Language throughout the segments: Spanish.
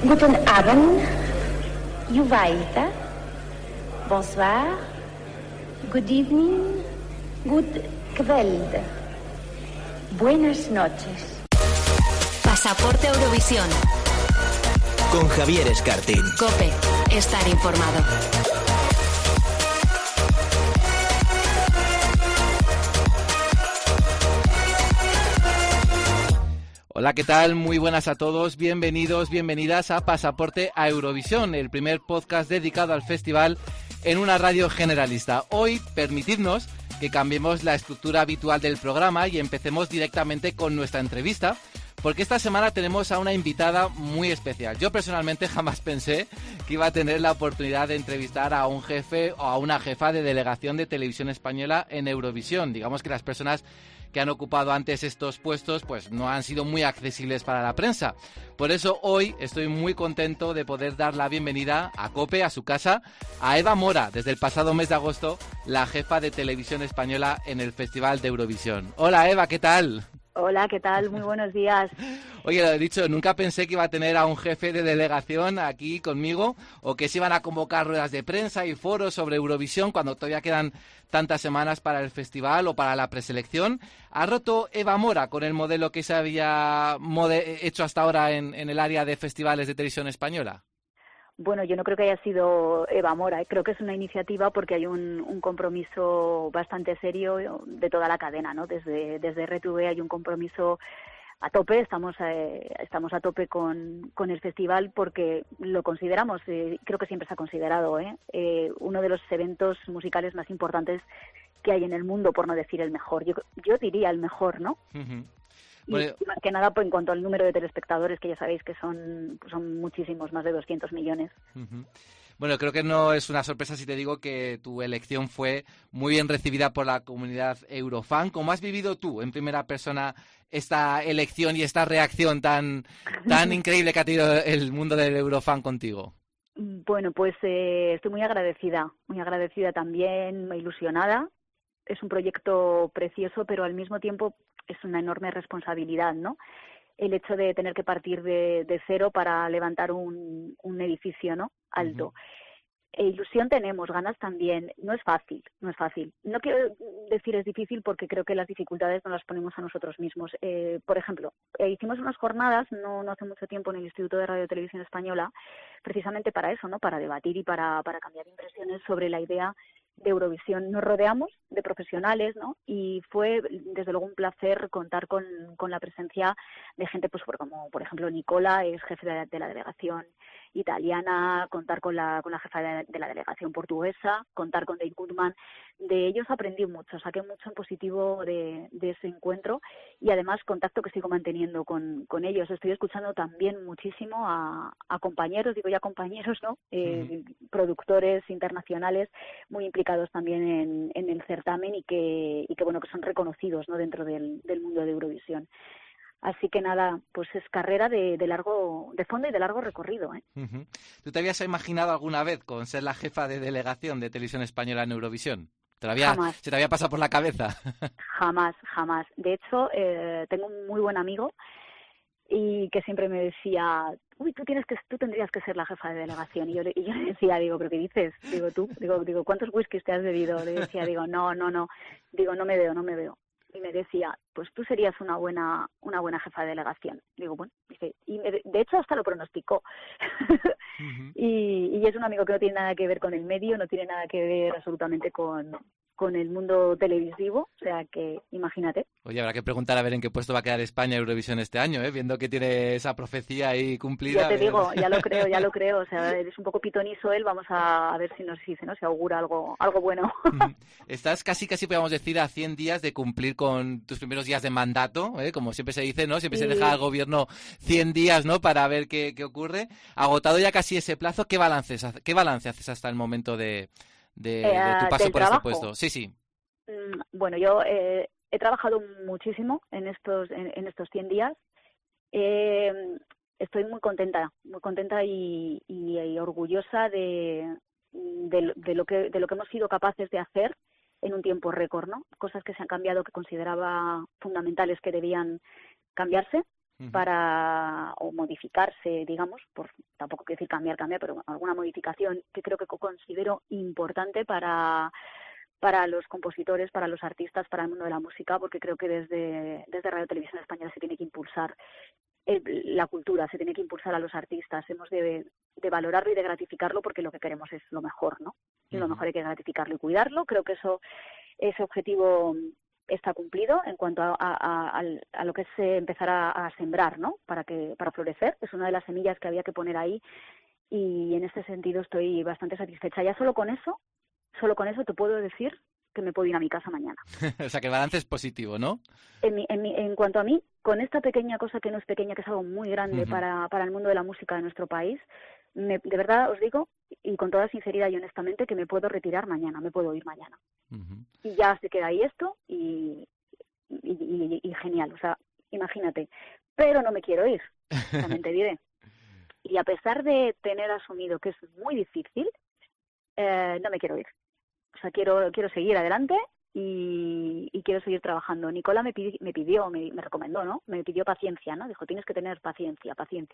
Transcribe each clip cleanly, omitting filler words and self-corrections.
Guten Abend, Juvaita, bonsoir, good evening, good Kveld, buenas noches. Pasaporte Eurovisión. Con Javier Escartín. COPE. Estar informado. Hola, ¿qué tal? Muy buenas a todos. Bienvenidos, bienvenidas a Pasaporte a Eurovisión, el primer podcast dedicado al festival en una radio generalista. Hoy, permitidnos que cambiemos la estructura habitual del programa y empecemos directamente con nuestra entrevista, porque esta semana tenemos a una invitada muy especial. Yo personalmente jamás pensé que iba a tener la oportunidad de entrevistar a un jefe o a una jefa de delegación de Televisión Española en Eurovisión. Digamos que las personas que han ocupado antes estos puestos pues no han sido muy accesibles para la prensa. Por eso hoy estoy muy contento de poder dar la bienvenida a COPE, a su casa, a Eva Mora, desde el pasado mes de agosto, la jefa de Televisión Española en el Festival de Eurovisión. Hola Eva, ¿qué tal? Hola, ¿qué tal? Muy buenos días. Oye, lo he dicho, nunca pensé que iba a tener a un jefe de delegación aquí conmigo o que se iban a convocar ruedas de prensa y foros sobre Eurovisión cuando todavía quedan tantas semanas para el festival o para la preselección. ¿Ha roto Eva Mora con el modelo que se había hecho hasta ahora en el área de festivales de Televisión Española? Bueno, yo no creo que haya sido Eva Mora, creo que es una iniciativa porque hay un compromiso bastante serio de toda la cadena, ¿no? Desde RTV hay un compromiso a tope, estamos a tope con el festival porque lo consideramos, creo que siempre se ha considerado, uno de los eventos musicales más importantes que hay en el mundo, por no decir el mejor. Yo diría el mejor, ¿no? Uh-huh. Bueno, y más que nada pues, en cuanto al número de telespectadores, que ya sabéis que son muchísimos, más de 200 millones. Uh-huh. Bueno, creo que no es una sorpresa si te digo que tu elección fue muy bien recibida por la comunidad Eurofan. ¿Cómo has vivido tú en primera persona esta elección y esta reacción tan increíble que ha tenido el mundo del Eurofan contigo? Bueno, pues estoy muy agradecida también, ilusionada. Es un proyecto precioso, pero al mismo tiempo es una enorme responsabilidad, ¿no? El hecho de tener que partir de cero para levantar un edificio, ¿no? Alto. Uh-huh. Ilusión tenemos, ganas también. No es fácil. No quiero decir es difícil porque creo que las dificultades no las ponemos a nosotros mismos. Por ejemplo, hicimos unas jornadas no hace mucho tiempo en el Instituto de Radio y Televisión Española, precisamente para eso, ¿no? Para debatir y para cambiar impresiones sobre la idea de Eurovisión. Nos rodeamos de profesionales, ¿no? Y fue desde luego un placer contar con la presencia de gente pues como por ejemplo Nicola, es jefe de la delegación italiana, contar con la jefa de la delegación portuguesa, contar con Dave Goodman. De ellos aprendí mucho, saqué mucho en positivo de ese encuentro y además contacto que sigo manteniendo con ellos. Estoy escuchando también muchísimo a compañeros, digo ya compañeros, ¿no? Productores internacionales muy implicados también en el certamen y que bueno, que son reconocidos, ¿no? Dentro del mundo de Eurovisión. Así que nada, pues es carrera de fondo y de largo recorrido, ¿eh? Uh-huh. ¿Tú te habías imaginado alguna vez con ser la jefa de delegación de Televisión Española en Eurovisión? Jamás. ¿Se te había pasado por la cabeza? Jamás. De hecho, tengo un muy buen amigo y que siempre me decía, uy, tú tendrías que ser la jefa de delegación. Y yo le decía, ¿pero qué dices? Digo, ¿cuántos whiskies te has bebido? Le decía, no. Digo, no me veo. Y me decía, pues tú serías una buena jefa de delegación. Digo, bueno, dice, y de hecho hasta lo pronosticó. Uh-huh. y es un amigo que no tiene nada que ver con el medio, no tiene nada que ver absolutamente con el mundo televisivo, o sea que imagínate. Oye, habrá que preguntar a ver en qué puesto va a quedar España Eurovisión este año, viendo que tiene esa profecía ahí cumplida. Ya te digo, ya lo creo, o sea, es un poco pitonizo él, vamos a ver si nos dice, ¿no? Si augura algo bueno. Estás casi podríamos decir a 100 días de cumplir con tus primeros días de mandato, como siempre se dice, ¿no? Siempre se deja al gobierno 100 días, ¿no? Para ver qué ocurre. Agotado ya casi ese plazo, ¿qué balance haces hasta el momento de tu paso por este puesto? Sí. Bueno, yo he trabajado muchísimo en estos 100 días. Estoy muy contenta y orgullosa de lo que hemos sido capaces de hacer en un tiempo récord, ¿no? Cosas que se han cambiado que consideraba fundamentales que debían cambiarse o modificarse, digamos, tampoco quiero decir cambiar, pero alguna modificación que creo que considero importante para los compositores, para los artistas, para el mundo de la música, porque creo que desde Radio Televisión Española se tiene que impulsar la cultura, se tiene que impulsar a los artistas, hemos de valorarlo y de gratificarlo porque lo que queremos es lo mejor, ¿no? Y lo mejor hay que gratificarlo y cuidarlo. Creo que ese objetivo está cumplido en cuanto a lo que es empezar a sembrar, ¿no? Para florecer. Es una de las semillas que había que poner ahí y en este sentido estoy bastante satisfecha. Ya solo con eso te puedo decir que me puedo ir a mi casa mañana. O sea, que el balance es positivo, ¿no? En cuanto a mí, con esta pequeña cosa que no es pequeña, que es algo muy grande para el mundo de la música de nuestro país, de verdad os digo, y con toda sinceridad y honestamente, que me puedo retirar mañana, me puedo ir mañana. Y ya se queda ahí esto y genial, o sea, imagínate. Pero no me quiero ir, también te diré. Y a pesar de tener asumido que es muy difícil, no me quiero ir. O sea, quiero seguir adelante y quiero seguir trabajando. Nicola me recomendó, ¿no? Me pidió paciencia, ¿no? Dijo, tienes que tener paciencia.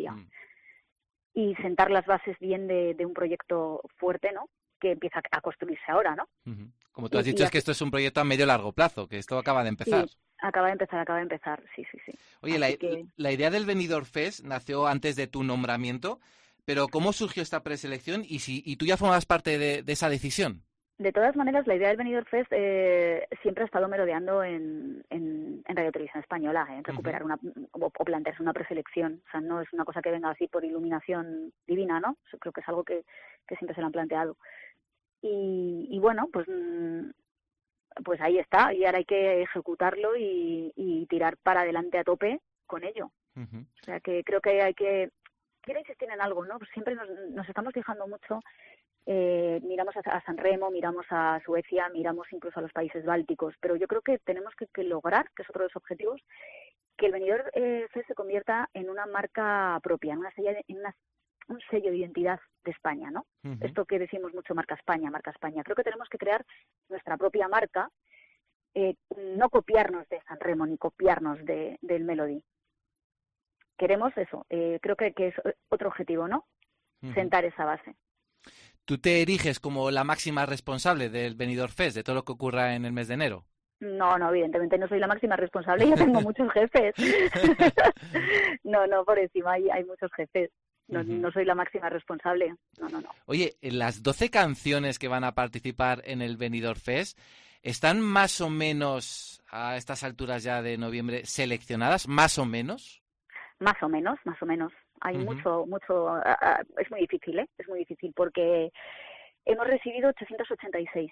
Y sentar las bases bien de un proyecto fuerte, ¿no? Que empieza a construirse ahora, ¿no? Como tú has dicho, es que esto es un proyecto a medio largo plazo, que esto acaba de empezar. Sí, acaba de empezar, sí. Oye, la idea del Benidorm Fest nació antes de tu nombramiento, pero ¿cómo surgió esta preselección y tú ya formabas parte de esa decisión? De todas maneras, la idea del Benidorm Fest siempre ha estado merodeando en Radio Televisión Española, en recuperar o plantearse una preselección. O sea, no es una cosa que venga así por iluminación divina, ¿no? Yo creo que es algo que siempre se lo han planteado. Y bueno, pues ahí está. Y ahora hay que ejecutarlo y tirar para adelante a tope con ello. O sea, que creo que quiero insistir en algo, ¿no? Pues siempre nos estamos fijando mucho. Miramos a San Remo, miramos a Suecia, miramos incluso a los países bálticos, pero yo creo que tenemos que lograr, que es otro de los objetivos, que el Benidorm Fest se convierta en una marca propia, en un sello de identidad de España, ¿no? Esto que decimos mucho, marca España. Creo que tenemos que crear nuestra propia marca, no copiarnos de San Remo ni copiarnos del Melody. Queremos eso, creo que es otro objetivo, ¿no? Sentar esa base. ¿Tú te eriges como la máxima responsable del Benidorm Fest, de todo lo que ocurra en el mes de enero? No, evidentemente no soy la máxima responsable, ya tengo muchos jefes. No, por encima hay muchos jefes. No soy la máxima responsable. No. Oye, las 12 canciones que van a participar en el Benidorm Fest, ¿están más o menos a estas alturas ya de noviembre seleccionadas? ¿Más o menos? Más o menos. Hay mucho, es muy difícil, es muy difícil porque hemos recibido 886.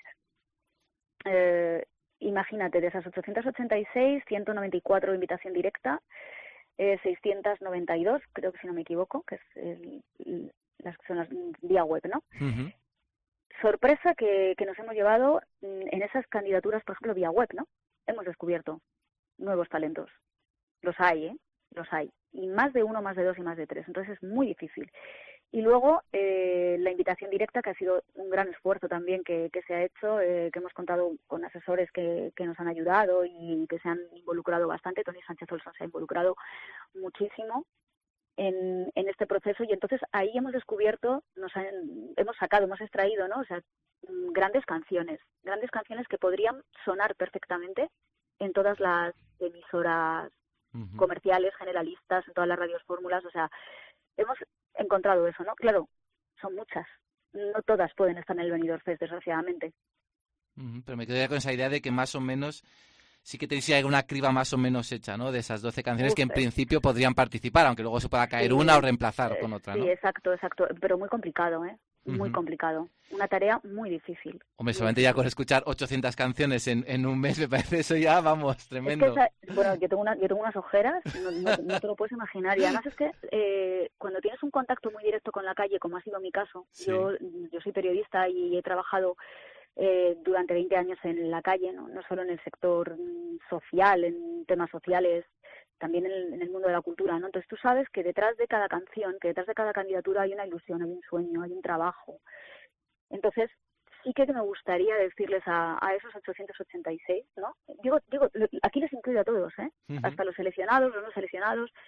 Imagínate, de esas 886, 194 de invitación directa, 692, creo que si no me equivoco, que son las vía web, ¿no? Sorpresa que nos hemos llevado en esas candidaturas, por ejemplo, vía web, ¿no? Hemos descubierto nuevos talentos. Los hay, los hay. Y más de uno, más de dos y más de tres. Entonces es muy difícil. Y luego la invitación directa, que ha sido un gran esfuerzo también que se ha hecho, que hemos contado con asesores que nos han ayudado y que se han involucrado bastante. Tony Sánchez Olson se ha involucrado muchísimo en este proceso y entonces ahí hemos descubierto, hemos extraído, ¿no? O sea, grandes canciones que podrían sonar perfectamente en todas las emisoras comerciales, generalistas, en todas las radios fórmulas, o sea, hemos encontrado eso, ¿no? Claro, son muchas, no todas pueden estar en el Benidorm Fest, desgraciadamente. Pero me quedo ya con esa idea de que más o menos sí que tenéis alguna criba más o menos hecha, ¿no? De esas 12 canciones que en principio podrían participar, aunque luego se pueda caer una o reemplazar con otra, ¿no? Sí, exacto, pero muy complicado, muy complicado. Una tarea muy difícil. Hombre, solamente ya con escuchar 800 canciones en un mes, me parece eso ya, vamos, tremendo. Es que bueno, yo tengo unas ojeras, no te lo puedes imaginar. Y además es que cuando tienes un contacto muy directo con la calle, como ha sido mi caso, sí. Yo soy periodista y he trabajado durante 20 años en la calle, no solo en el sector social, en temas sociales, también en el mundo de la cultura, ¿no? Entonces tú sabes que detrás de cada canción, que detrás de cada candidatura hay una ilusión, hay un sueño, hay un trabajo. Entonces sí que me gustaría decirles a esos 886, ¿no? Digo, aquí les incluyo a todos, hasta los seleccionados, los no seleccionados,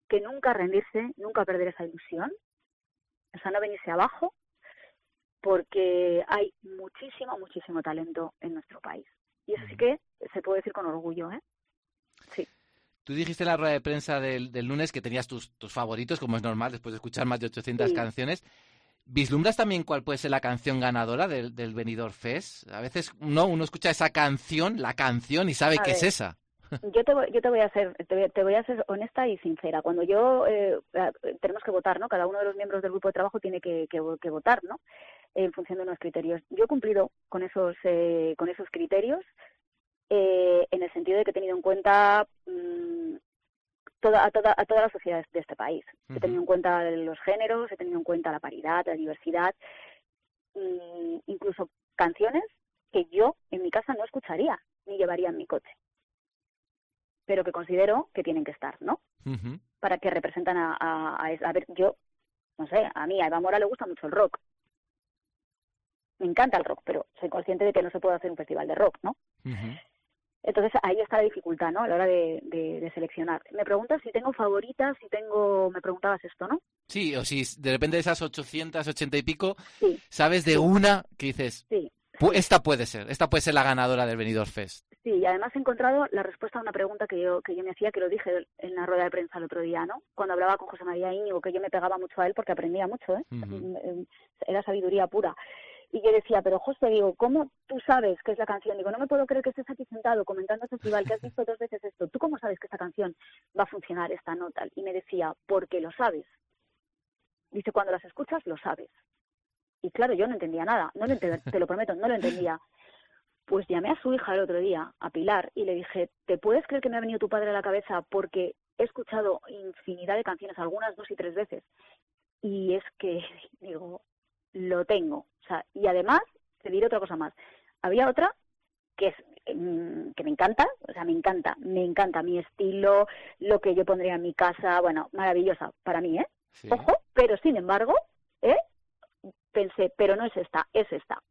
que nunca rendirse, nunca perder esa ilusión, o sea, no venirse abajo, porque hay muchísimo talento en nuestro país. Y eso sí que se puede decir con orgullo, ¿eh? Sí. Tú dijiste en la rueda de prensa del lunes que tenías tus favoritos, como es normal, después de escuchar más de 800 canciones. ¿Vislumbras también cuál puede ser la canción ganadora del Benidorm Fest? A veces uno escucha esa canción, la canción, y sabe que es esa. Yo te voy a ser honesta y sincera. Cuando tenemos que votar, ¿no? Cada uno de los miembros del grupo de trabajo tiene que votar, ¿no? En función de unos criterios. Yo he cumplido con esos criterios, en el sentido de que he tenido en cuenta a toda la sociedad de este país. He tenido en cuenta los géneros, he tenido en cuenta la paridad, la diversidad, incluso canciones que yo en mi casa no escucharía ni llevaría en mi coche, pero que considero que tienen que estar, ¿no? Para que representan a ver, yo, no sé, a mí, a Eva Mora le gusta mucho el rock. Me encanta el rock, pero soy consciente de que no se puede hacer un festival de rock, ¿no? Entonces ahí está la dificultad, ¿no? A la hora de seleccionar. Me preguntas si tengo favoritas, me preguntabas esto, ¿no? Sí, o si de repente de esas 880 y pico, sí, sabes de una que dices, sí, esta puede ser la ganadora del Benidorm Fest. Sí, y además he encontrado la respuesta a una pregunta que yo me hacía, que lo dije en la rueda de prensa el otro día, ¿no? Cuando hablaba con José María Íñigo, que yo me pegaba mucho a él porque aprendía mucho, ¿eh? Era sabiduría pura. Y yo decía, pero José, digo, ¿cómo tú sabes qué es la canción? Digo, no me puedo creer que estés aquí sentado comentando este festival, que has visto 2 veces esto. ¿Tú cómo sabes que esta canción va a funcionar, esta nota? Y me decía, porque lo sabes. Dice, cuando las escuchas, lo sabes. Y claro, yo no entendía nada, te lo prometo, no lo entendía. Pues llamé a su hija el otro día, a Pilar, y le dije, ¿te puedes creer que me ha venido tu padre a la cabeza? Porque he escuchado infinidad de canciones, algunas 2 y 3 veces. Y es que, digo, lo tengo. O sea, y además, te diré otra cosa más. Había otra que me encanta, o sea, me encanta mi estilo, lo que yo pondría en mi casa, bueno, maravillosa para mí, ¿eh? Sí. Ojo, pero sin embargo, pensé, pero no es esta, es esta.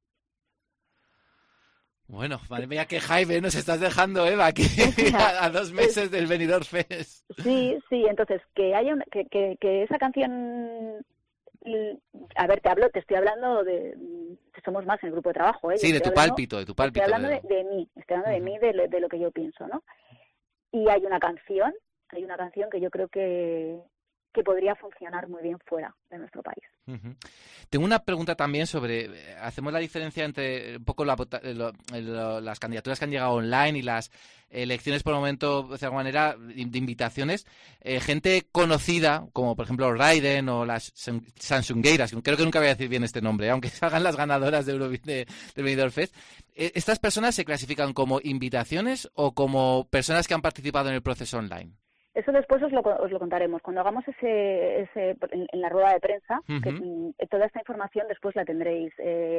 Bueno, madre mía, qué Jaime nos estás dejando, Eva, aquí a 2 meses del Benidorm Fest. Sí, entonces, que haya que esa canción... A ver, te estoy hablando de... Somos más en el grupo de trabajo, ¿eh? Sí, de tu pálpito. Estoy hablando de mí, de lo que yo pienso, ¿no? Y hay una canción que yo creo que podría funcionar muy bien fuera de nuestro país. Tengo una pregunta también sobre, hacemos la diferencia entre un poco las candidaturas que han llegado online y las elecciones por el momento, de alguna manera, de invitaciones, gente conocida, como por ejemplo Raiden o las Samsungueiras, creo que nunca voy a decir bien este nombre, aunque salgan las ganadoras del Benidorm Fest. ¿Estas personas se clasifican como invitaciones o como personas que han participado en el proceso online? Eso después os lo contaremos. Cuando hagamos en la rueda de prensa, que toda esta información después la tendréis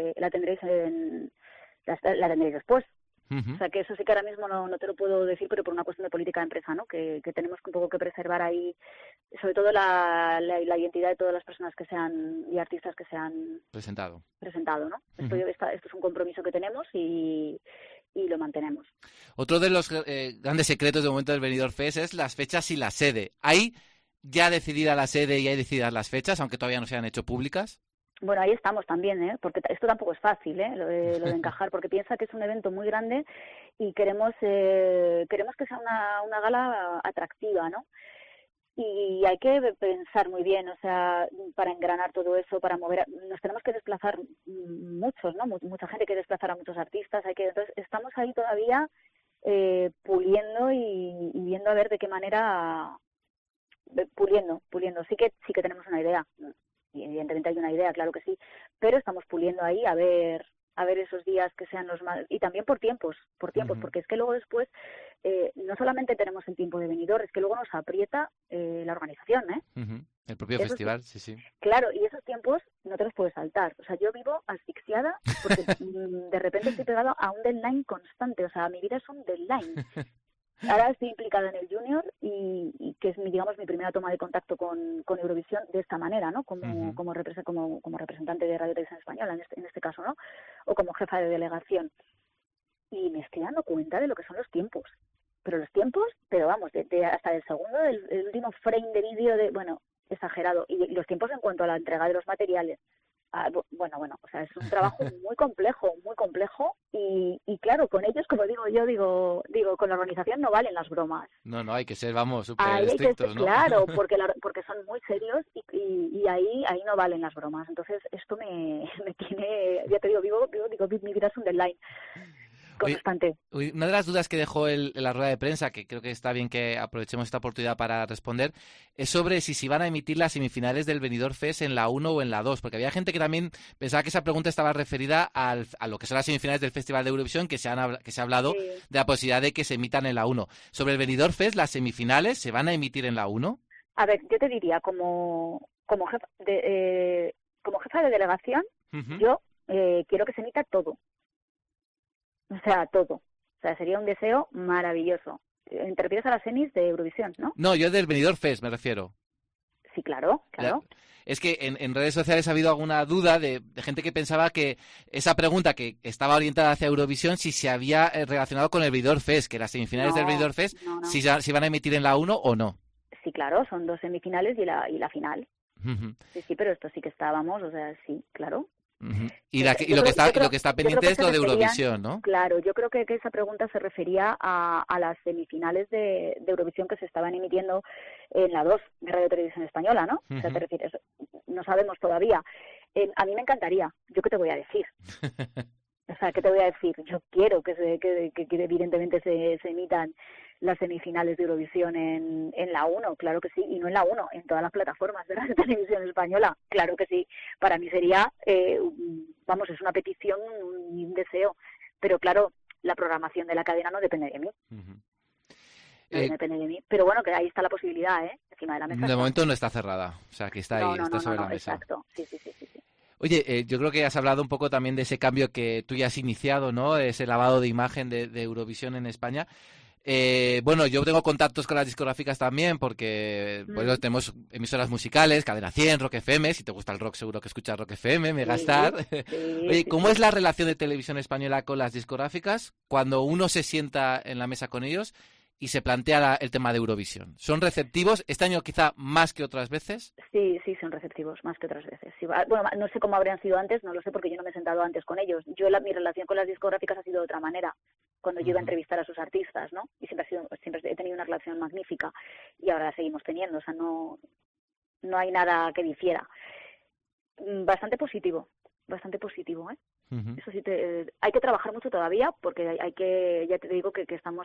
después. O sea, que eso sí que ahora mismo no te lo puedo decir, pero por una cuestión de política de empresa, ¿no? Que tenemos un poco que preservar ahí, sobre todo la identidad de todas las personas y artistas que se han presentado, ¿no? Esto es un compromiso que tenemos y lo mantenemos. Otro de los grandes secretos de momento del Benidorm Fest es las fechas y la sede. ¿Hay ya decidida la sede y hay decididas las fechas, aunque todavía no se han hecho públicas? Bueno, ahí estamos también, ¿eh? Porque esto tampoco es fácil, lo de encajar, porque piensa que es un evento muy grande y queremos que sea una gala atractiva, ¿no? Y hay que pensar muy bien, o sea, para engranar todo eso, para mover, nos tenemos que desplazar muchos, ¿no? Mucha gente que desplazar a muchos artistas, entonces estamos ahí todavía puliendo y viendo a ver de qué manera, puliendo. Sí que tenemos una idea, y evidentemente hay una idea, claro que sí, pero estamos puliendo ahí a ver esos días que sean los más... Y también por tiempos, porque es que luego después no solamente tenemos el tiempo de Benidorm, es que luego nos aprieta la organización, ¿eh? El propio festival, sí. Claro, y esos tiempos no te los puedes saltar. O sea, yo vivo asfixiada porque de repente estoy pegada a un deadline constante. O sea, mi vida es un deadline. Ahora estoy implicada en el Junior y que es mi primera toma de contacto con Eurovisión de esta manera, ¿no? Como representante de Radio Televisión Española en este caso, ¿no? O como jefa de delegación. Y me estoy dando cuenta de lo que son los tiempos. pero los tiempos, pero vamos, hasta el segundo del último frame de vídeo, bueno, exagerado. Y los tiempos en cuanto a la entrega de los materiales. Bueno, o sea, es un trabajo muy complejo y claro, con ellos, como digo, con la organización no valen las bromas. No, hay que ser, vamos, súper estrictos, ¿no? Claro, porque son muy serios y ahí no valen las bromas. Entonces, esto me tiene, ya te digo, mi vida es un deadline constante. Una de las dudas que dejó la rueda de prensa, que creo que está bien que aprovechemos esta oportunidad para responder, es sobre si se van a emitir las semifinales del Benidorm Fest en la 1 o en la 2, porque había gente que también pensaba que esa pregunta estaba referida a lo que son las semifinales del Festival de Eurovisión, que se ha hablado Sí. de la posibilidad de que se emitan en la 1. Sobre el Benidorm Fest, ¿las semifinales se van a emitir en la 1? A ver, yo te diría, como jefa de delegación, Uh-huh. yo quiero que se emita todo. O sea, todo. O sea, sería un deseo maravilloso. Te refieres a las semis de Eurovisión, ¿no? No, yo del Benidorm Fest me refiero. Sí, claro. Es que en redes sociales ha habido alguna duda de gente que pensaba que esa pregunta que estaba orientada hacia Eurovisión, si se había relacionado con el Benidorm Fest, que las semifinales del Benidorm Fest, no. si se van a emitir en la 1 o no. Sí, claro, son 2 semifinales y la final. Uh-huh. Sí, pero esto sí que estábamos, o sea, sí, claro. Uh-huh. Y lo que está pendiente es lo de Eurovisión, ¿no? Claro, yo creo que esa pregunta se refería a las semifinales de Eurovisión que se estaban emitiendo en la 2 de Radio Televisión Española, ¿no? Uh-huh. O sea, te refieres, no sabemos todavía. A mí me encantaría. ¿Yo qué te voy a decir? O sea, ¿qué te voy a decir? Yo quiero que evidentemente se emitan las semifinales de Eurovisión en la 1, claro que sí, y no en la 1, en todas las plataformas de Radio Televisión Española, claro que sí. Para mí sería, es una petición, un deseo, pero claro, la programación de la cadena no depende de mí. Uh-huh. No depende de mí, pero bueno, que ahí está la posibilidad, encima de la mesa. De momento no está cerrada, o sea, que está ahí, está sobre la mesa. Exacto, sí. Oye, yo creo que has hablado un poco también de ese cambio que tú ya has iniciado, ¿no? Ese lavado de imagen de Eurovisión en España. Bueno, yo tengo contactos con las discográficas también porque tenemos emisoras musicales, Cadena 100, Rock FM, si te gusta el rock seguro que escuchas Rock FM, Megastar. Oye, ¿cómo es la relación de Televisión Española con las discográficas cuando uno se sienta en la mesa con ellos y se plantea el tema de Eurovisión? ¿Son receptivos? ¿Este año quizá más que otras veces? Sí, son receptivos, más que otras veces. Sí, bueno, no sé cómo habrían sido antes, no lo sé porque yo no me he sentado antes con ellos. Mi relación con las discográficas ha sido de otra manera, cuando yo iba a entrevistar a sus artistas, ¿no? Y siempre he tenido una relación magnífica y ahora la seguimos teniendo, o sea, no hay nada que difiera. Bastante positivo, ¿eh? Uh-huh. Eso sí, hay que trabajar mucho todavía porque ya te digo que estamos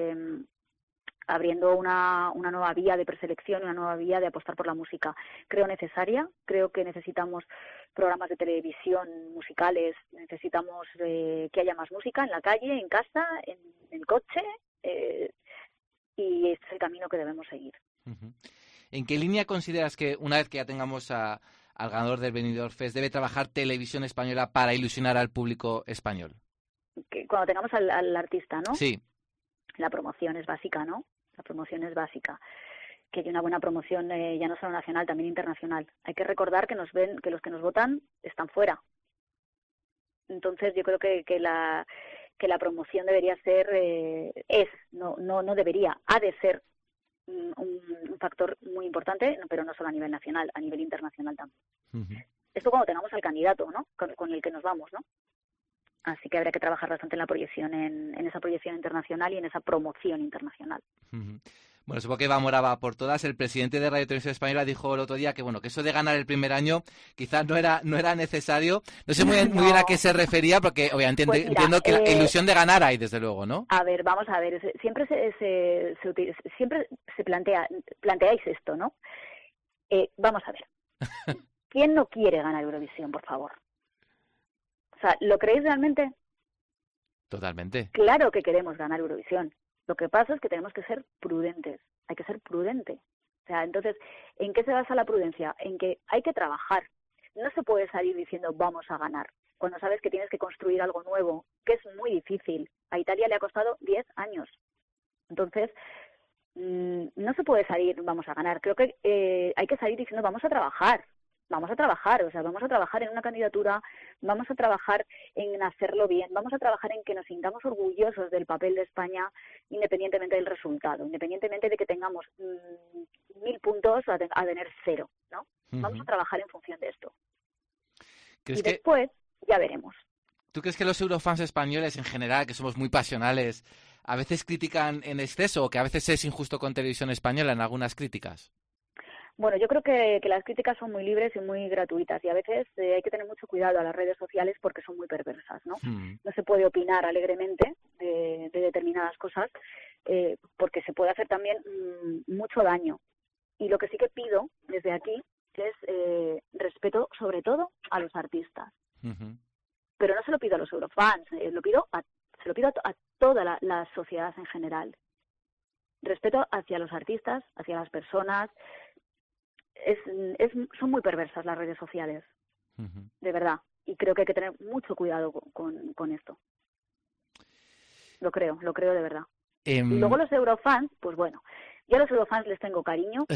abriendo una nueva vía de preselección, una nueva vía de apostar por la música. Creo necesaria, creo que necesitamos programas de televisión musicales, necesitamos que haya más música en la calle, en casa, en el coche, y este es el camino que debemos seguir. Uh-huh. ¿En qué línea consideras que una vez que ya tengamos al ganador del Benidorm Fest debe trabajar Televisión Española para ilusionar al público español? Que cuando tengamos al artista, ¿no? Sí. La promoción es básica, ¿no? La promoción es básica. Que haya una buena promoción ya no solo nacional, también internacional. Hay que recordar que que los que nos votan están fuera. Entonces yo creo que la promoción debería ser, no debería, ha de ser un factor muy importante, pero no solo a nivel nacional, a nivel internacional también. Uh-huh. Esto cuando tengamos al candidato, ¿no? Con el que nos vamos, ¿no? Así que habrá que trabajar bastante en la proyección, en esa proyección internacional y en esa promoción internacional. Uh-huh. Bueno, supongo que Eva Mora va por todas. El presidente de Radio Televisión Española dijo el otro día que que eso de ganar el primer año quizás no era necisario. No sé muy bien a qué se refería, porque obviamente pues mira, entiendo que la ilusión de ganar hay, desde luego, ¿no? A ver, vamos a ver. Siempre se planteáis esto, ¿no? Vamos a ver. ¿Quién no quiere ganar Eurovisión, por favor? O sea, ¿lo creéis realmente? Totalmente. Claro que queremos ganar Eurovisión. Lo que pasa es que tenemos que ser prudentes. Hay que ser prudente. O sea, entonces, ¿en qué se basa la prudencia? En que hay que trabajar. No se puede salir diciendo vamos a ganar, cuando sabes que tienes que construir algo nuevo, que es muy difícil. A Italia le ha costado 10 años. Entonces, no se puede salir vamos a ganar. Creo que hay que salir diciendo vamos a trabajar. vamos a trabajar, o sea, vamos a trabajar en una candidatura, vamos a trabajar en hacerlo bien, vamos a trabajar en que nos sintamos orgullosos del papel de España independientemente del resultado, independientemente de que tengamos 1000 puntos a tener 0, ¿no? Vamos a trabajar en función de esto. Y después ya veremos. ¿Tú crees que los eurofans españoles en general, que somos muy pasionales, a veces critican en exceso o que a veces es injusto con Televisión Española en algunas críticas? Bueno, yo creo que las críticas son muy libres y muy gratuitas y a veces hay que tener mucho cuidado a las redes sociales porque son muy perversas, ¿no? No se puede opinar alegremente de determinadas cosas porque se puede hacer también mucho daño. Y lo que sí que pido desde aquí es respeto sobre todo a los artistas. Pero no se lo pido a los eurofans, se lo pido a toda la sociedad en general. Respeto hacia los artistas, hacia las personas. Son muy perversas las redes sociales, de verdad. Y creo que hay que tener mucho cuidado con esto. Lo creo de verdad. Y luego los eurofans, pues bueno, yo a los eurofans les tengo cariño.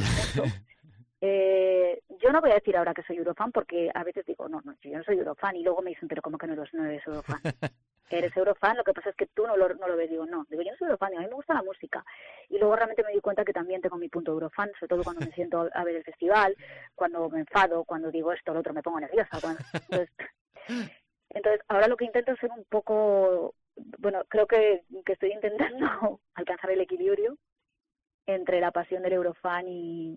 Yo no voy a decir ahora que soy eurofan porque a veces digo, no, yo no soy eurofan y luego me dicen, pero ¿cómo que no eres eurofan? Eres eurofan, lo que pasa es que tú no lo ves. Digo, yo no soy eurofan, a mí me gusta la música. Y luego realmente me di cuenta que también tengo mi punto eurofan, sobre todo cuando me siento a ver el festival, cuando me enfado, cuando digo esto, lo otro, me pongo nerviosa. Entonces, ahora lo que intento es ser un poco, bueno, creo que estoy intentando alcanzar el equilibrio entre la pasión del eurofan y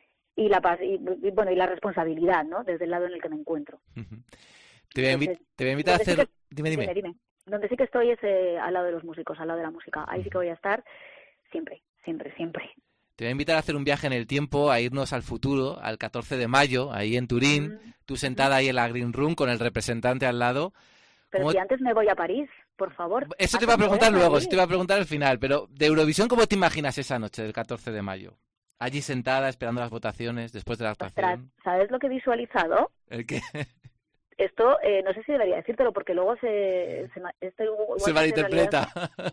la responsabilidad, ¿no? Desde el lado en el que me encuentro. Te voy a invitar a hacer... Dime. Donde sí que estoy es al lado de los músicos, al lado de la música. Ahí sí que voy a estar siempre. Te voy a invitar a hacer un viaje en el tiempo, a irnos al futuro, al 14 de mayo, ahí en Turín, tú sentada ahí en la Green Room con el representante al lado. Pero si antes me voy a París, por favor. Eso te iba a preguntar luego, eso te iba a preguntar al final, pero de Eurovisión, ¿cómo te imaginas esa noche del 14 de mayo? Allí sentada, esperando las votaciones, después de la actuación. Ostras, ¿sabes lo que he visualizado? ¿El qué? Esto, no sé si debería decírtelo, porque luego se malinterpreta.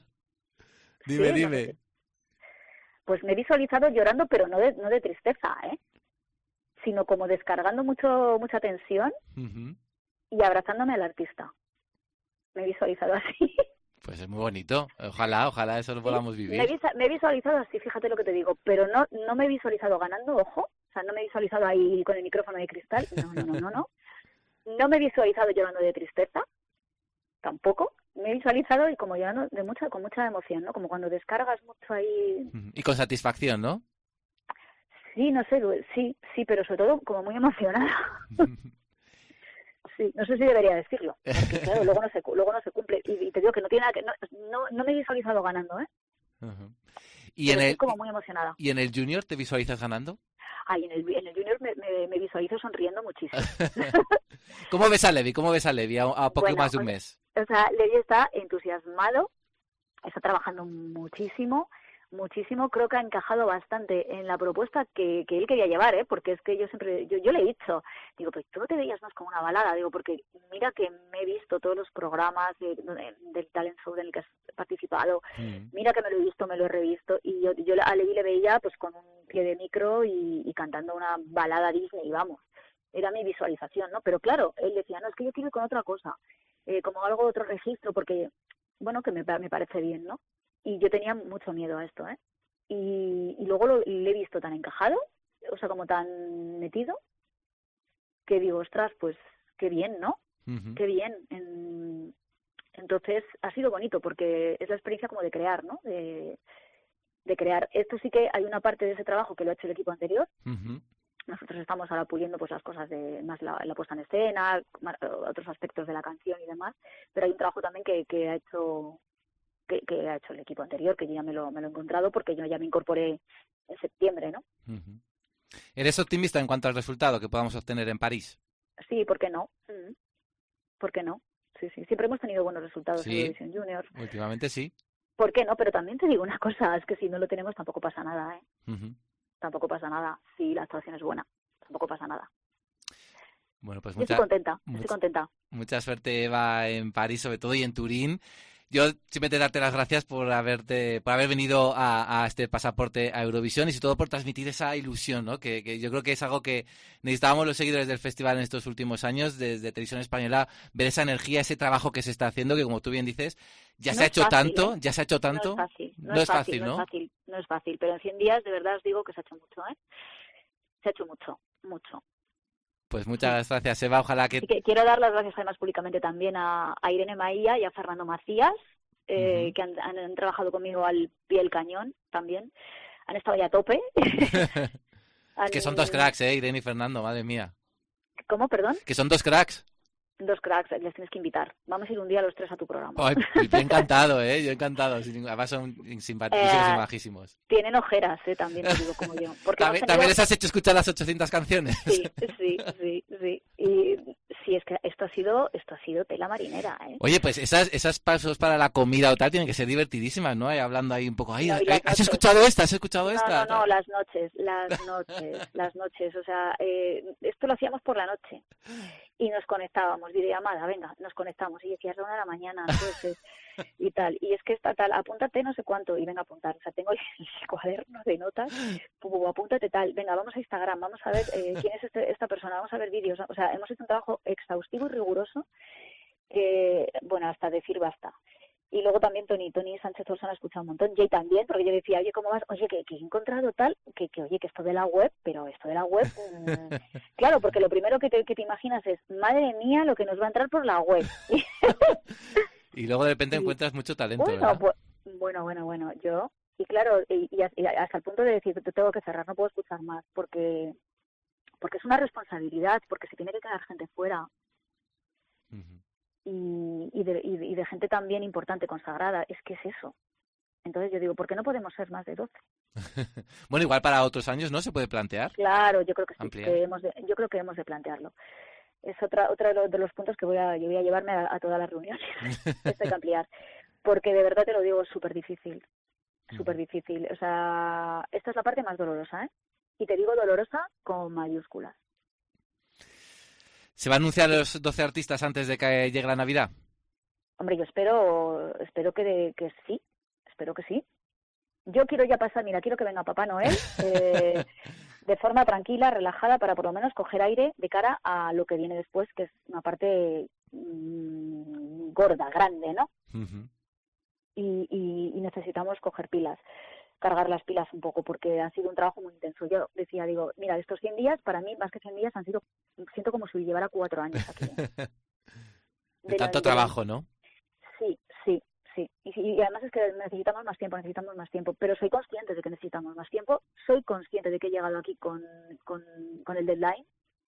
Dime. Pues me he visualizado llorando, pero no de tristeza, sino como descargando mucha tensión y abrazándome al artista. Me he visualizado así. Pues es muy bonito. Ojalá eso lo podamos vivir. Me he visualizado así, fíjate lo que te digo, pero no me he visualizado ganando, ojo. O sea, no me he visualizado ahí con el micrófono de cristal. No. No me he visualizado llorando de tristeza, tampoco. Me he visualizado y como llorando con mucha emoción, ¿no? Como cuando descargas mucho ahí. Y con satisfacción, ¿no? Sí, no sé, sí, pero sobre todo como muy emocionada. Sí, no sé si debería decirlo, porque claro, luego no se cumple. Y te digo que no tiene nada que... No me he visualizado ganando, ¿eh? ¿Y estoy como muy emocionada. ¿Y en el Junior te visualizas ganando? Ay, en el Junior me visualizo sonriendo muchísimo. ¿Cómo ves a Levi a poco más de un mes? O sea, Levi está entusiasmado, está trabajando muchísimo, creo que ha encajado bastante en la propuesta que él quería llevar, porque es que yo le he dicho, digo, pues tú no te veías más como una balada, digo, porque mira que me he visto todos los programas del talent show en el que has participado, mira que me lo he visto, me lo he revisto, y yo a Levi le veía pues con un pie de micro y cantando una balada Disney, vamos, era mi visualización, ¿no? Pero claro, él decía, no, es que yo quiero ir con otra cosa, como algo, otro registro, porque, bueno, que me parece bien, ¿no? Y yo tenía mucho miedo a esto, Y luego le he visto tan encajado, o sea, como tan metido, que digo, ostras, pues qué bien, ¿no? Qué bien. Entonces ha sido bonito porque es la experiencia como de crear, ¿no? De crear. Esto sí que hay una parte de ese trabajo que lo ha hecho el equipo anterior. Nosotros estamos ahora puliendo pues las cosas de más la puesta en escena, otros aspectos de la canción y demás, pero hay un trabajo también que ha hecho el equipo anterior, que yo ya me lo he encontrado porque yo ya me incorporé en septiembre, ¿no? ¿Eres optimista en cuanto al resultado que podamos obtener en París? Sí, ¿por qué no? ¿Por qué no? Sí, siempre hemos tenido buenos resultados en Eurovisión Junior. Últimamente sí. ¿Por qué no? Pero también te digo una cosa, es que si no lo tenemos tampoco pasa nada, Tampoco pasa nada. Si la actuación es buena, tampoco pasa nada. Bueno, pues estoy contenta. Mucha suerte, Eva, en París sobre todo y en Turín. Yo simplemente darte las gracias por haber venido a este pasaporte a Eurovisión y sobre todo por transmitir esa ilusión, ¿no? Que yo creo que es algo que necesitábamos los seguidores del festival en estos últimos años, desde Televisión Española, ver esa energía, ese trabajo que se está haciendo, que como tú bien dices, ya se ha hecho tanto. No es fácil, ¿no? No es fácil, pero en 100 días de verdad os digo que se ha hecho mucho, ¿eh? Se ha hecho mucho. Pues muchas gracias, Eva. Ojalá que... Quiero dar las gracias además públicamente también a Irene Maía y a Fernando Macías, que han trabajado conmigo al pie del cañón también. Han estado ya a tope. Es que son dos cracks, Irene y Fernando, madre mía. ¿Cómo, perdón? Que son dos cracks. Dos cracks, les tienes que invitar. Vamos a ir un día los tres a tu programa. Ay, yo encantado, yo encantado. Además son simpaticísimos y majísimos. Tienen ojeras, también te digo, como yo. ¿También les has hecho escuchar las 800 canciones? Sí. Y sí, es que esto ha sido tela marinera, Oye, pues esas pasos para la comida o tal tienen que ser divertidísimas, ¿no? Hablando ahí un poco. ¿Has escuchado esta? ¿Has escuchado esta? No, las noches. O sea, esto lo hacíamos por la noche. Y nos conectábamos, videollamada, venga, nos conectamos. Y decías, 1 de la mañana, entonces, y tal. Y es que está tal, apúntate no sé cuánto, y venga a apuntar. O sea, tengo el cuaderno de notas, apúntate tal, venga, vamos a Instagram, vamos a ver quién es esta persona, vamos a ver vídeos. O sea, hemos hecho un trabajo exhaustivo y riguroso, bueno, hasta decir basta. Y luego también Tony Sánchez Olson ha escuchado un montón, Jay también, porque yo decía, oye, ¿cómo vas? Oye, que he encontrado tal, que esto de la web, pero esto de la web, claro, porque lo primero que te imaginas es, madre mía, lo que nos va a entrar por la web. Y luego de repente encuentras mucho talento, ¿verdad? Bueno, yo, y claro, y hasta el punto de decir, te tengo que cerrar, no puedo escuchar más, porque es una responsabilidad, porque se tiene que quedar gente fuera. Uh-huh. Y de gente también importante, consagrada, es que es eso. Entonces yo digo, ¿por qué no podemos ser más de 12? Bueno, igual para otros años, ¿no? ¿Se puede plantear? Claro, yo creo que sí, yo creo que hemos de plantearlo. Es otra de los puntos que yo voy a llevarme a todas las reuniones. Esto hay que ampliar. Porque de verdad te lo digo, es súper difícil. Súper difícil. O sea, esta es la parte más dolorosa, ¿eh? Y te digo dolorosa con mayúsculas. ¿Se va a anunciar los 12 artistas antes de que llegue la Navidad? Hombre, yo espero que sí. Espero que sí. Yo quiero ya pasar, quiero que venga Papá Noel de forma tranquila, relajada, para por lo menos coger aire de cara a lo que viene después, que es una parte gorda, grande, ¿no? Uh-huh. Y necesitamos coger pilas, cargar las pilas un poco, porque ha sido un trabajo muy intenso. Yo decía, mira, estos 100 días, para mí, más que 100 días, siento como si llevara 4 años aquí. De tanto trabajo, ¿no? Sí. Y además es que necesitamos más tiempo, pero soy consciente de que necesitamos más tiempo, soy consciente de que he llegado aquí con el deadline,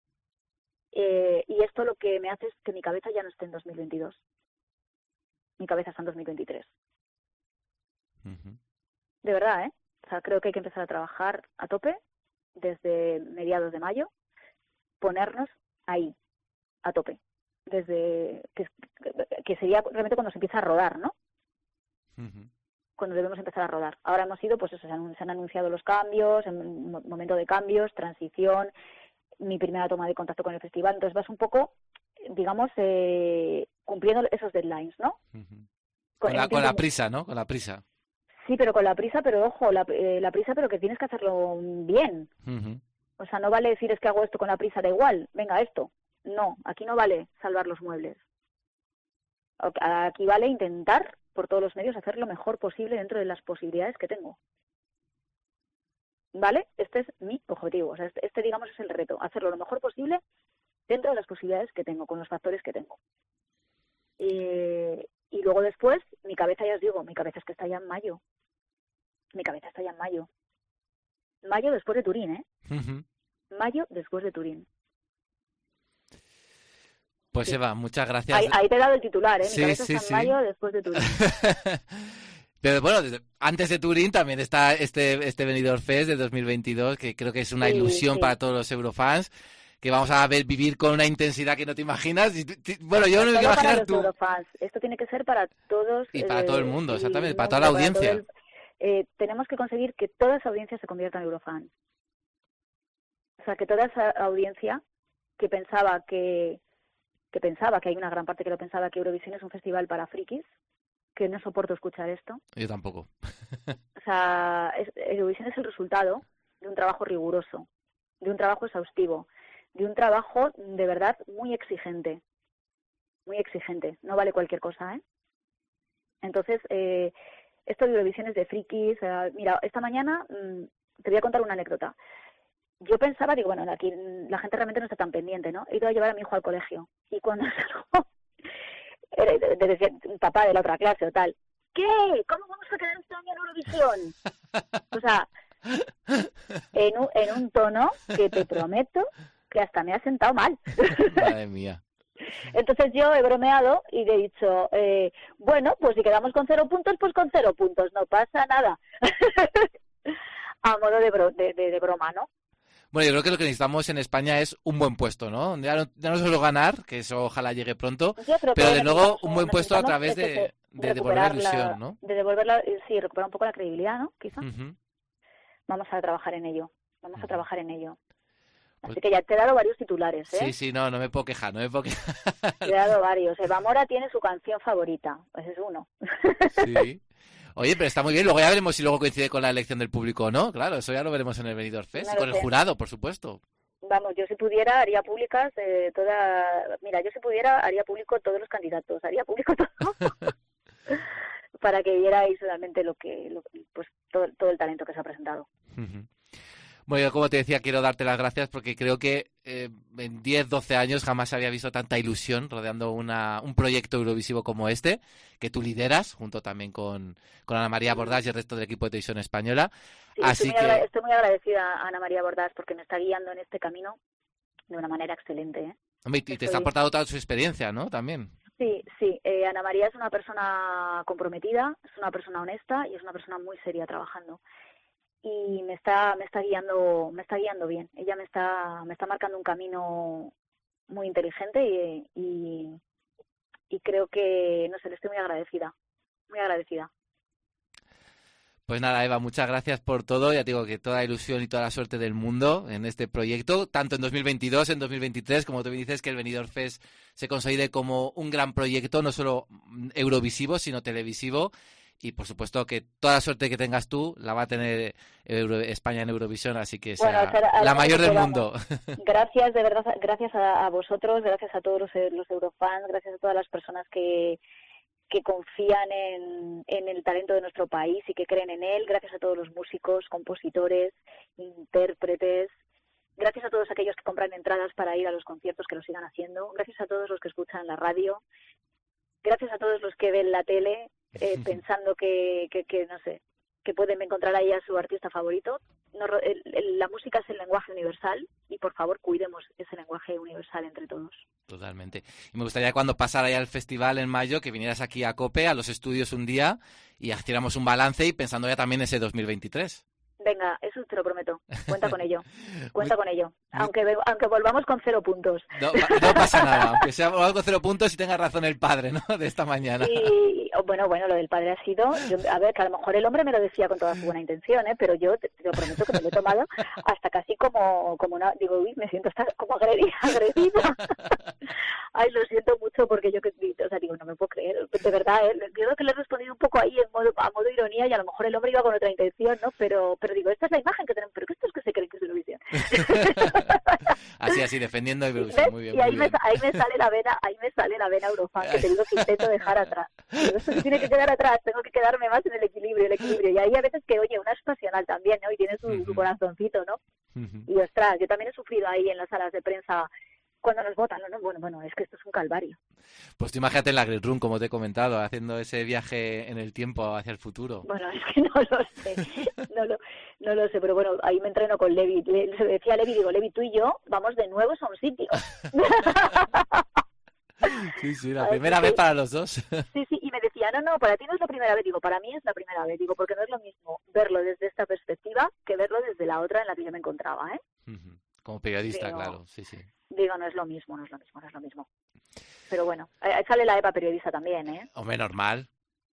y esto lo que me hace es que mi cabeza ya no esté en 2022. Mi cabeza está en 2023. Uh-huh. De verdad, ¿eh? O sea, creo que hay que empezar a trabajar a tope desde mediados de mayo, ponernos ahí, a tope. Desde que sería realmente cuando se empieza a rodar, ¿no? Uh-huh. Cuando debemos empezar a rodar. Ahora hemos ido, pues eso, se han anunciado los cambios, en un momento de cambios, transición, mi primera toma de contacto con el festival. Entonces vas un poco, digamos, cumpliendo esos deadlines, ¿no? Uh-huh. Con la prisa, ¿no? Con la prisa. Sí, pero con la prisa, pero ojo, la prisa, pero que tienes que hacerlo bien. Uh-huh. O sea, no vale decir, es que hago esto con la prisa, da igual, venga, esto. No, aquí no vale salvar los muebles. Aquí vale intentar, por todos los medios, hacer lo mejor posible dentro de las posibilidades que tengo. ¿Vale? Este es mi objetivo. O sea, este digamos, es el reto. Hacerlo lo mejor posible dentro de las posibilidades que tengo, con los factores que tengo. Y luego después, mi cabeza, ya os digo, mi cabeza es que está ya en mayo. Mi cabeza está ya en mayo. Mayo después de Turín, ¿eh? Uh-huh. Mayo después de Turín. Pues sí. Eva, muchas gracias. Ahí te he dado el titular, ¿eh? Mi sí, cabeza está en mayo después de Turín. Pero bueno, antes de Turín también está este Benidorm Fest de 2022, que creo que es una ilusión para todos los eurofans, que vamos a ver vivir con una intensidad que no te imaginas. Bueno, yo no me quiero imaginar tú. Eurofans. Esto tiene que ser para todos. Y para todo el mundo, exactamente, para toda la audiencia. Tenemos que conseguir que toda esa audiencia se convierta en eurofans. O sea, que toda esa audiencia que pensaba que hay una gran parte que lo pensaba, que Eurovisión es un festival para frikis, que no soporto escuchar esto. Yo tampoco. O sea, Eurovisión es el resultado de un trabajo riguroso, de un trabajo exhaustivo, de un trabajo de verdad muy exigente. Muy exigente. No vale cualquier cosa, ¿eh? Entonces, esto de Eurovisión es de frikis. Mira, esta mañana te voy a contar una anécdota. Yo pensaba, digo, bueno, aquí la gente realmente no está tan pendiente, ¿no? He ido a llevar a mi hijo al colegio. Y cuando salgo, decía un papá de la otra clase o tal, ¿qué? ¿Cómo vamos a quedar este año en Eurovisión? O sea, en un tono que te prometo que hasta me ha sentado mal. Madre mía. Entonces yo he bromeado y le he dicho, bueno, pues si quedamos con 0 puntos, pues con 0 puntos, no pasa nada. A modo de broma, ¿no? Bueno, yo creo que lo que necesitamos en España es un buen puesto, ¿no? Ya no solo ganar, que eso ojalá llegue pronto, pero de luego un buen puesto a través de devolver la ilusión, ¿no? De devolverla, sí, recuperar un poco la credibilidad, ¿no? Quizá. Uh-huh. Vamos a trabajar en ello. Así que ya te he dado varios titulares, ¿eh? Sí, no me puedo quejar, Te he dado varios. Eva Mora tiene su canción favorita, ese es uno. Sí. Oye, pero está muy bien. Luego ya veremos si luego coincide con la elección del público o no. Claro, eso ya lo veremos en el Benidorm Fest y con el jurado, por supuesto. Vamos, yo si pudiera haría públicas Mira, yo si pudiera haría público todos los candidatos, haría público todo para que vierais realmente pues todo el talento que se ha presentado. Uh-huh. Bueno, yo como te decía, quiero darte las gracias porque creo que en 10, 12 años jamás había visto tanta ilusión rodeando un proyecto eurovisivo como este, que tú lideras, junto también con Ana María Bordas y el resto del equipo de Televisión Española. Sí, estoy muy agradecida a Ana María Bordas porque me está guiando en este camino de una manera excelente, ¿eh? Hombre, y te está aportando toda su experiencia, ¿no? También. Sí. Ana María es una persona comprometida, es una persona honesta y es una persona muy seria trabajando. Y me está guiando bien. Ella me está marcando un camino muy inteligente y creo que, no sé, le estoy muy agradecida. Pues nada, Eva, muchas gracias por todo. Ya te digo que toda la ilusión y toda la suerte del mundo en este proyecto, tanto en 2022, en 2023, como tú me dices, que el Benidorm Fest se consolide como un gran proyecto, no solo eurovisivo, sino televisivo. Y por supuesto que toda la suerte que tengas tú la va a tener España en Eurovisión, así que sea la mayor del mundo. Gracias, de verdad, gracias a vosotros, gracias a todos los eurofans, gracias a todas las personas que confían en el talento de nuestro país y que creen en él, gracias a todos los músicos, compositores, intérpretes, gracias a todos aquellos que compran entradas para ir a los conciertos, que lo sigan haciendo, gracias a todos los que escuchan la radio, gracias a todos los que ven la tele, pensando que no sé, que pueden encontrar ahí a su artista favorito. La música es el lenguaje universal y por favor cuidemos ese lenguaje universal entre todos. Totalmente. Y me gustaría cuando pasara ya el festival en mayo que vinieras aquí a COPE, a los estudios un día y hiciéramos un balance y pensando ya también ese 2023. Venga, eso te lo prometo. Cuenta con ello. Aunque volvamos con 0 puntos. No pasa nada, aunque sea volvamos con 0 puntos y tenga razón el padre, ¿no? De esta mañana. Y bueno, lo del padre ha sido... a ver, que a lo mejor el hombre me lo decía con toda su buena intención, ¿eh? Pero yo te lo prometo que me lo he tomado hasta casi como una... Digo, uy, me siento hasta como agredida. Ay, lo siento mucho porque yo digo, no me puedo creer. De verdad, creo que le he respondido un poco ahí a modo ironía y a lo mejor el hombre iba con otra intención, ¿no? Pero digo, esta es la imagen que tenemos, pero ¿qué estos que se creen que es Eurovisión? así, defendiendo Eurovisión, muy bien. Y ahí me sale la vena eurofan, que te digo que intento dejar atrás. Pero esto se tiene que quedar atrás, tengo que quedarme más en el equilibrio. Y hay a veces que, oye, una es pasional también, ¿no? Y tiene su corazoncito, ¿no? Y ostras, yo también he sufrido ahí en las salas de prensa cuando nos votan, ¿no? Bueno, es que esto es un calvario. Pues tú imagínate en la Green Room, como te he comentado, haciendo ese viaje en el tiempo hacia el futuro. Bueno, es que no lo sé, no lo sé, pero bueno, ahí me entreno con Levi. Se decía a Levi, digo, Levi, tú y yo vamos de nuevo a un sitio. Sí, la primera vez para los dos. Sí, y me decía, no, para ti no es la primera vez. Digo, para mí es la primera vez. Digo, porque no es lo mismo verlo desde esta perspectiva que verlo desde la otra en la que yo me encontraba, ¿eh? Como periodista, claro, sí. Digo, no es lo mismo. Pero bueno, ahí sale la Eva periodista también, ¿eh? Hombre, normal.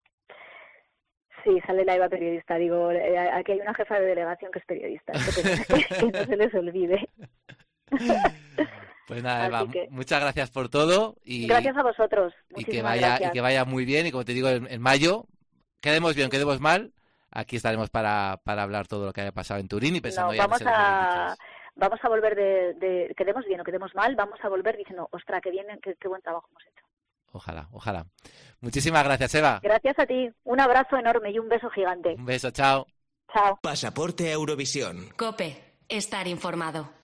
Sí, sale la Eva periodista. Digo, aquí hay una jefa de delegación que es periodista. Que no se les olvide. Pues nada, Eva, muchas gracias por todo. Gracias a vosotros. Y que vaya muy bien. Y como te digo, en mayo, quedemos bien, quedemos mal, aquí estaremos para hablar todo lo que haya pasado en Turín y pensando vamos a volver de quedemos bien o quedemos mal, vamos a volver diciendo, ostras, qué bien, qué buen trabajo hemos hecho. Ojalá. Muchísimas gracias, Eva. Gracias a ti. Un abrazo enorme y un beso gigante. Un beso, chao. Chao. Pasaporte Eurovisión. COPE. Estar informado.